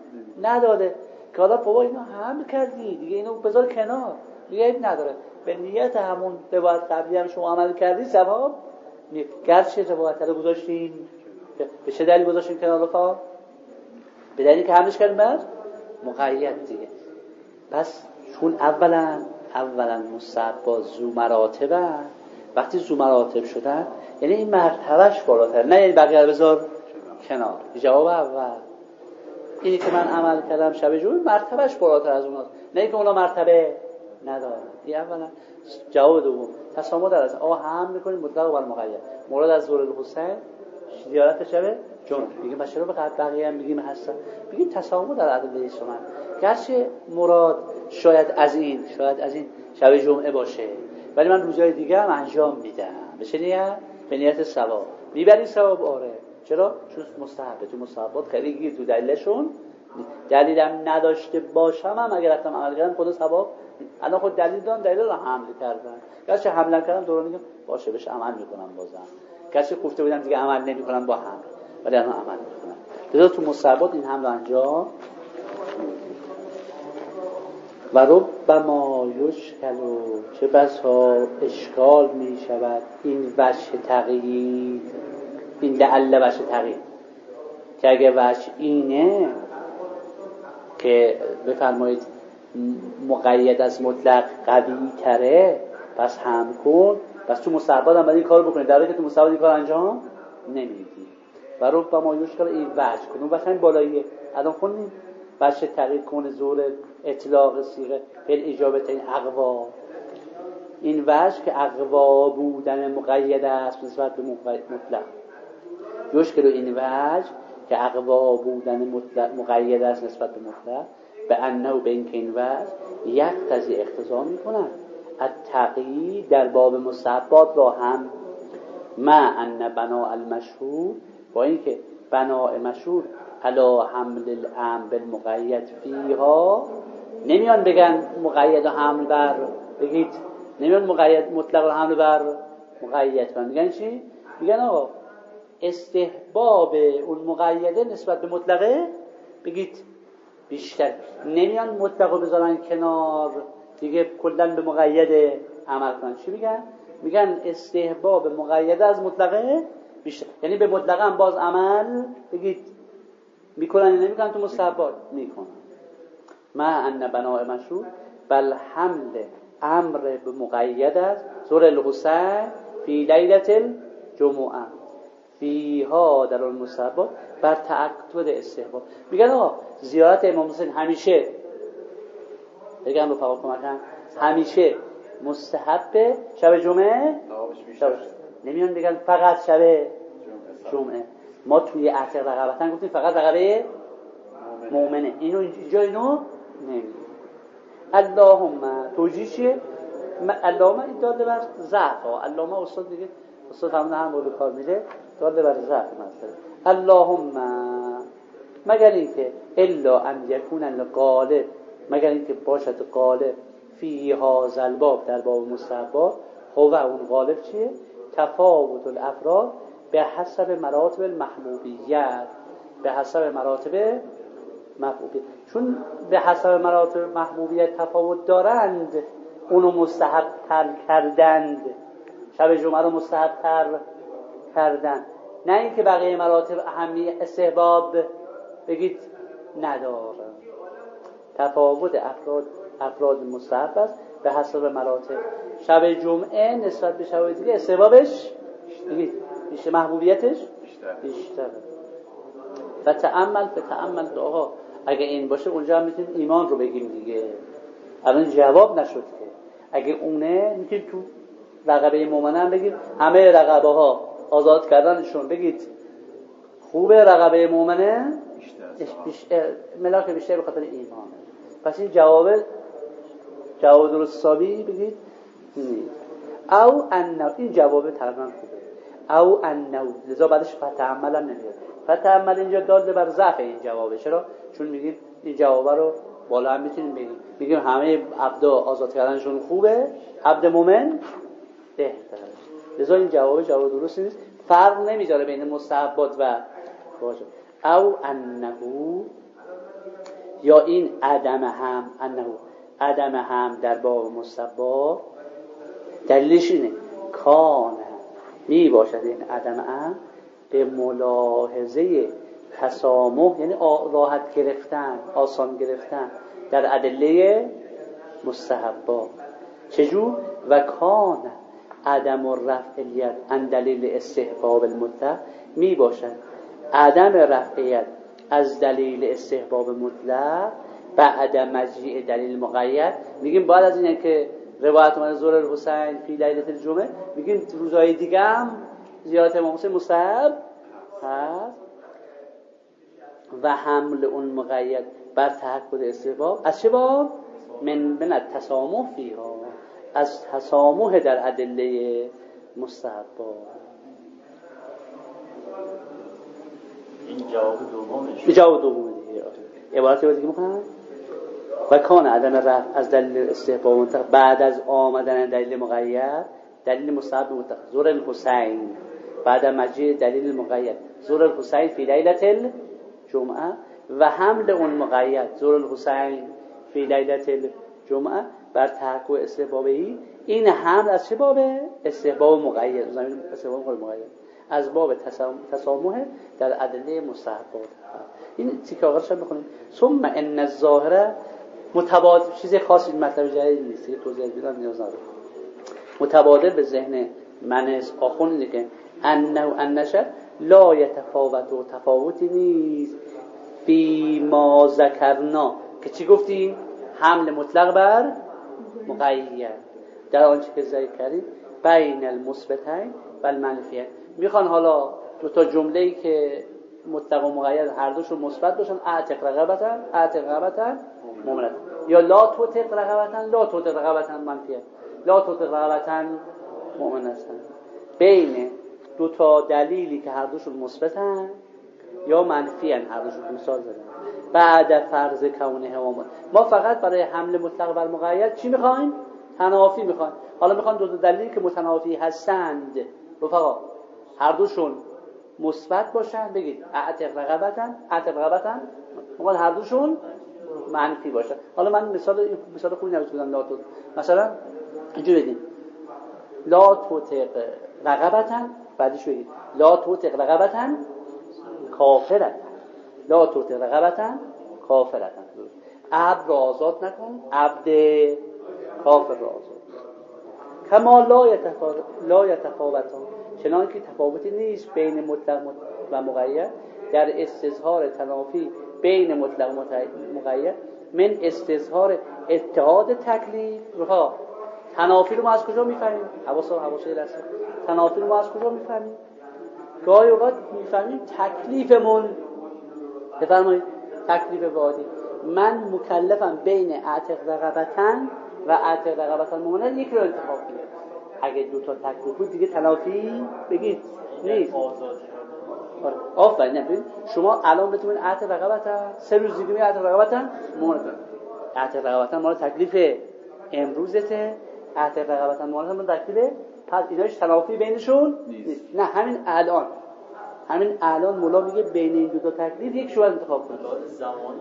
نداده که حالا بابا اینو هم کردی دیگه، اینو بذار کنار دیگه، عیب نداره. به نیت همون روایت قبلی هم شما عمل کردی ثواب. گرچه روایت رو گذاشتیم، به چه دلیل گذاشتیم کنار رفا؟ به دلیلی که همش کردیم بر مقید دیگه. پس چون اولا اولا مستحبات ذو مراتبه، وقتی ذو مراتب شدن یعنی این مرتبهش بالاتر، نه یعنی بقیه رو بذار کنار. جواب اول اینی که من عمل کردم شب جمعه مرتبهش بالاتر از اوناست، نه اینکه اونا مرتبه نداره. این اولا. جواب دوم تسامح در از آ هم میکنیم مطلق و مقید. مراد از ذوالحسین زیارت شب جمعه. میگیم بچه رو به بقیه هم بگیم هستن، بگیم تسامح در ادله سنن. گرچه مراد شاید از این شاید از این شب جمعه باشه، ولی من روزهای دیگه هم انجام میدم. به چه نیت؟ به نیت ثواب. میبری ثواب. آره. چرا؟ چون مستحبه. تو مستحبات خیلی گیر تو دلیلشون دلیلم نداشته باشم هم اگر رفتم عمل کردم خود ثواب. الان خود دلیل دارم، دلیل رو حمل کردم. گرچه حمل کردم دوران میگم باشه بهش عمل میکنم بازم. گرچه گفته بودم دیگه عمل نمیکنم با حمل، ولی الان عمل میکنم. لذا تو مستحبات این حمل انجام و ربما یشکل، چه بسا اشکال می شود این وجه تقیید، این لعل وجه تقیید، که اگه وجه اینه که بفرمایید مقید از مطلق قوی تره پس هم کن، پس تو مستحبات هم باید این کار بکنید، در حالی که تو مستحبات این کار انجام نمیدی. و ربما یشکل این وجه کنون وجه این بالاییه. الان خوندیم وجه تقیید کنه زور اطلاق صیغه فعل اجابت این اقوا، این وجه که اقوا بودن مقید است نسبت به مطلق. یشکل این وجه که اقوا بودن مطلق مقید است نسبت به مطلق، به انه به این که این وجه یک تزی اقتضا میکنن التقیید در باب مستحبات را هم مع ان بناء المشهور، با اینکه بناء مشهور علا حمل الامر بالمقید فیها، نمیان بگن مقید و حمل بر بگید نمیان مقید مطلق و حمل بر مقید بر، میگن چی؟ میگن آقا استحباب اون مقیده نسبت به مطلقه بگید بیشتر، نمیان مطلق رو بذارن کنار دیگه کلن به مقید عمل کنن. چی میگن؟ میگن استحباب مقیده از مطلقه بیشتر، یعنی به مطلقه هم باز عمل بگید میکنن، نمیکنن تو مستحبات میکنن. ما ان بناء مشروع بل حمل امر به مقید است ذور الحسین فی لیلة الجمعه فیها در المستحبات بر تأکد استحباب. میگن آقا زیارت امام حسین همیشه بگم رو فقط کمکن همیشه مستحب شب جمعه، نمیان بگن فقط شب جمعه. ما توی اعتق رقبتن گفتیم فقط رقبه مؤمنه، اینو اینجا اینو نمیدیم. اللهم توجیه چیه؟ اللهم این داده بر ضعف ها. اللهم استاد دیگه استاد همون هم رو کار میده داده بر ضعف مثلا. اللهم مگر اینکه الا ان یکون الغالب، مگر اینکه باشد غالب فی هذا الباب در باب مستحبات، هو اون غالب چیه؟ تفاوت الافراد به حسب مراتب المحبوبیت، به حسب مراتب محبوبیت. چون به حسب مراتب محبوبیت تفاوت دارند اونو مستحب تر کردند، شب جمعه رو مستحب تر کردند، نه اینکه بقیه مراتب اهمیت استحباب بگید نداره. تفاوت افراد افراد مستحب است به حسب مراتب. شب جمعه نسبت به شب دیگه استحبابش بیشتر، محبوبیتش بیشتره. و تأمل به تأمل دعا، اگه این باشه اونجا هم میتونیم ایمان رو بگیم دیگه. الان جواب نشد که اگه اونه میتونیم تو رقبه مومنه هم بگیم همه رقبه ها آزاد کردنشون بگید خوبه، رقبه مومنه بیشتر ملاک بیشتر به خاطر ایمان. پس این جواب جواب درست حسابی بگید نیست. او انه، این جواب تقریبا خوبه. او انه، لذا بعدش فتعمل هم نمیاد. فتعمل اینجا داده بر ضعف این جوابه. چرا؟ چون میگیم این جواب رو بالا هم میتونیم بگیم میگیم همه عبدا آزاد کردنشون خوبه، عبد مومن بهتره. لذا این جواب جواب درست نیست، فرق نمیذاره بین مستحبات و واجب. او انه، یا این عدم هم، انه عدم هم در باب مستحبات دلیلش اینه کان می باشد این عدم هم به ملاحظه تسامح، یعنی راحت گرفتن، آسان گرفتن در ادله مستحبات. چجور؟ و کان عدم رفع الید عن دلیل استحباب المطلق، می باشد عدم رفعیت از دلیل استحباب مطلق بعد مجیء دلیل مقید. میگیم بعد از اینه که روایت اومده زور الحسین فی لیلة الجمعه، میگیم روزهای دیگه هم زیارت امام حسین مستحب هست و حمل اون مقید بر تأکد استحباب از چه باب؟ من من التسامح فیها، از تسامح در ادله مستحبات. این جواب دومش. جواب دوم دیگه. عبارتی رو دیگه می‌خونم. و کان عدم رفع از دلیل استحباب مطلق بعد از آمدن دلیل مقید، دلیل مستحب مطلق زور الحسین بعد مجیء دلیل مقید زور الحسین فی لیلة الجمعه و حمل اون مقید زور الحسین فی لیلة الجمعه بر تحقق استحبابی. این حمل از چه بابه؟ استحباب مقید، زمین استحباب مقید از باب تسامح در ادله مستحبات. این تیکه آخرش هم بخونیم. ثم ان الظاهره متبادل، چیز خاصی مطلب جدید نیست که توضیح بدم نیاز نداره. متبادل به ذهن من از آخون اینه که انه انشه لا یتفاوت و تفاوتی نیست فی ما ذکرنا، که چی گفتیم؟ حمل مطلق بر مقید در آنچه که ذکر کردیم بین المثبتین و المنفیین. میخوان حالا دو تا جمله‌ای که مطلق و مقید هر دوشون مثبت باشن، اعتق رقبتن اعتق رقبتن مؤمنه، یا لا توتق رقبتن لا توتق رقبتن منفیه لا توتق رقبتن مؤمنه. بین دو تا دلیلی که هر دوشون مثبتن یا منفیان هر دوشون، مثال زدم بعد فرض کونه همون. ما فقط برای حمل مطلق بر مقید چی میخوایم؟ تنافی میخوایم. حالا میخوایم دو تا دلیلی که متنافی هستند رفقا هر دوشون مثبت باشن، بگید اعتق رقبتن اعتق رقبتن موقع هر دوشون منفی باشن. حالا من مثال مثال خوبی نمیتونم لا تو مثلا اینجوری بگیم لا توتق رقبتن، بعدش بگید لا توتق رقبتن کافرتن لا توتق رقبتن کافرتن. عبد را آزاد نکن، عبد کافر را آزاد. کما لا یتفاوت لا یتفاوتان، چنان که تفاوتی نیست بین مطلق و مقید در استظهار تنافی بین مطلق و مقید من استظهار اتحاد تکلیف. رفقا تنافی رو ما از کجا میفهمیم؟ حواسا حواسا لسه تنافی رو ما از کجا میفهمیم؟ گاهی اوقات میفهمیم تکلیفمون. بفرمایید تکلیف وادی من مکلفم بین اعتق رقبتن و اعتق رقبتن مؤمنه، یک رو انتخاب کنید. اگه دو تا تکلیف بود دیگه تنافی بگید نیست. آره آفرین. ببین شما الان بتونید اعتق رقبتن سه روز دیگه می اعتق رقبتن مؤمنه، اعتق رقبتن مال تکلیف امروزته، اعتق رقبتن مال تکلیف پس ایناش تنافی بینشون نیست. نه همین الان همین الان مولا میگه بین این دو تا تکلیف یک شو انتخاب کنید. زمانی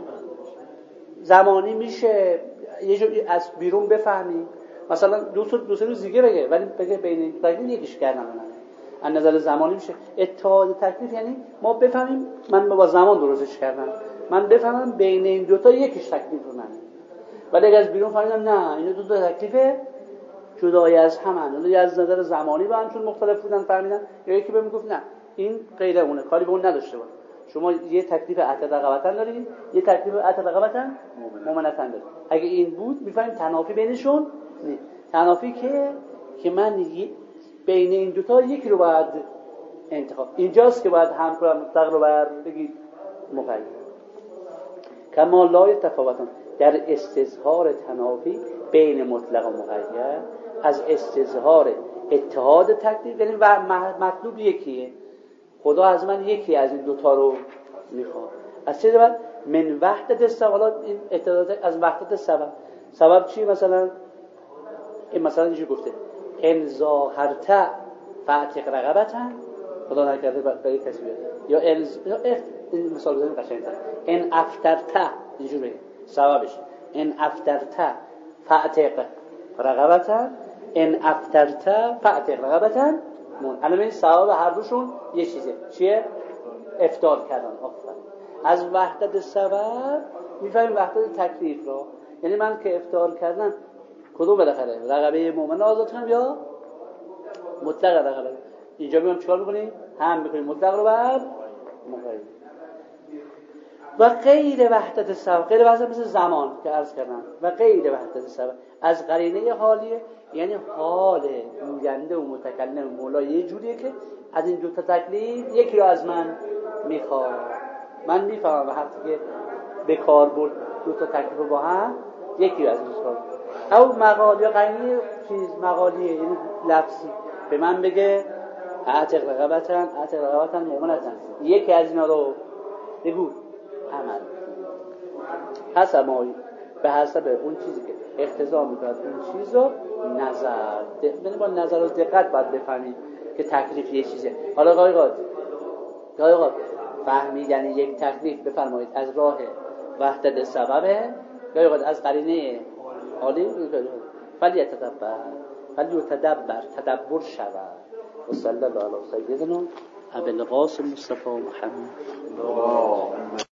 زمانی میشه یه جوری از بیرون بفهمی، مثلا دو تا دو سه روز دیگه بگه ولی بگه بین این تکلیف یکیش کردم من. از نظر زمانی میشه اتحاد تکلیف، یعنی ما بفهمیم من با زمان درستش کردم من بفهمم بین این دوتا یکیش تکلیف رو منه. ولی اگه از بیرون فهمیدم نه این دو تا تکلیف جدای از همن، ولی از نظر زمانی با هم چون مختلف بودن فهمیدن، یا یکی بهم گفت نه این غیر اونه، کاری به اون نداشته باش. شما یه تکلیف اعتق رقبتن دارید، یه تکلیف اعتق رقبتن مؤمنتن دارید. اگه این بود میفهمیم تنافی بینشون نیست. تنافی که که من بین این دوتا یکی رو باید انتخاب، اینجاست که باید هم کنم مطلق رو بر بگید مقید. کما لا تفاوتن در استظهار تنافی بین مطلق و مقید، از استظهار اتحاد تکلیف، یعنی مطلوب یکیه، خدا از من یکی از این دوتا رو میخواد. از چه بعد من وحدت سبب، این اتحاد از وحدت سبب. سبب چی؟ مثلا این مثلا اینجور گفته ان ظاهرت فاعتق رقبتن، خدا نکرده برای کسی بیاد، یا ان این مثال بزنیم قشنگ‌تر، ان افترت، اینجور بگیم سببش ان افترت فاعتق رقبتن، ان افترت فاعتق رقبتن. الان این سبب هر دوشون یه چیزه، چیه؟ افطار کردن. آفرین. از وحدت سبب میفهمیم وحدت تکلیف رو، یعنی من که افطار کردم کدوم بالاخره رقبه مؤمن آزاد کنم یا مطلق رقبه؟ اینجا میام چیکار میکنیم؟ هم میکنیم مطلق رو بر مقید. و غیر وحدت سبب، غیر وحدت مثل زمان که عرض کردم، و غیر وحدت سبب از قرینه حالیه، یعنی حال گوینده و متکلم مولا یه جوریه که از این دو تا تکلیف یکی رو از من میخواد. من میفهمم وقتی که به کار برد دو تا تکلیف رو با هم یکی رو از این کار، او مقال یا قرینه چیز مقالیه، یعنی لفظی به من بگه اعتق رقبتن اعتق رقبتن مؤمنتن، یکی از اینا رو بگو عمل حسب به حسب اون چیزی که اقتضا میکنه اون چیز رو نظر، یعنی با نظر و دقت باید بفهمید که تکلیف یه چیزه. حالا گاهی اوقات گاهی اوقات فهمیدن یک تکلیف بفرمایید از راه وحدت سببه، گاهی اوقات از قرینه حالی، ولی یتدبر ولی یتدبر تدبر شود. و صلی الله علی سیدنا ابوالقاسم مصطفی محمد.